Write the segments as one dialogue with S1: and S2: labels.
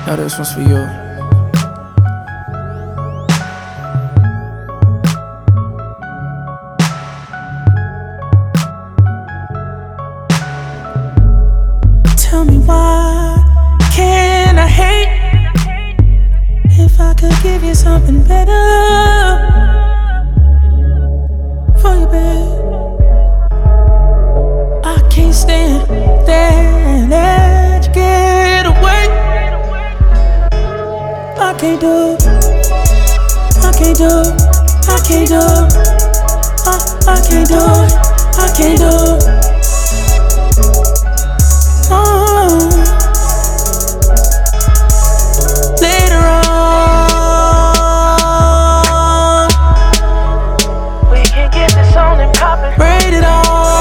S1: Now this one's for you.
S2: Tell me why can't I hate? If I could give you something better for you, babe. I can't stand there and let you get away. I can't do it. I can't do it. I can't do it. I can't do it. I can't do it. Later on, we can get this on and poppin'. Rated R.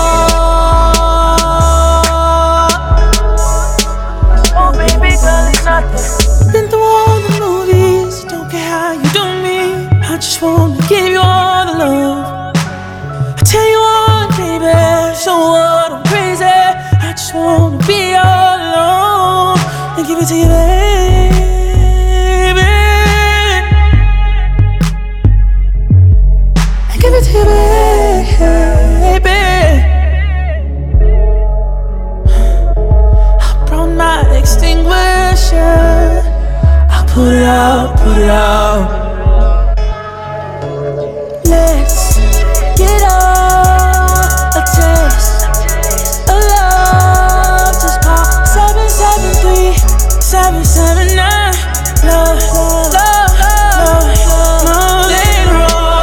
S2: Oh baby girl, it's nothing. Been through all the movies, don't care how you do me. I just wanna give you all the love. I tell you what, baby, so what, I'm crazy. I just wanna be all alone and give it to you, baby. And give it to you, baby. I brought my extinguisher. I'll put it out, put it out. Let's get all a taste of love. Just call 773-779. Love, love, love, love. Later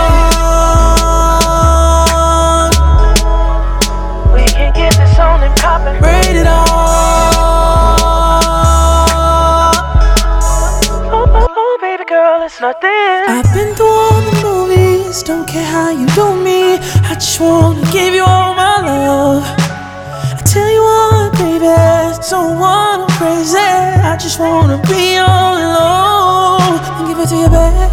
S2: on, we can get this on and poppin'. Rated R. Oh, baby girl, it's nothing. I've been through all the movies, don't care how you do me. I just wanna give you all my love. I tell you what, baby, so what, I'm crazy. I just wanna be all alone and give it to you, baby.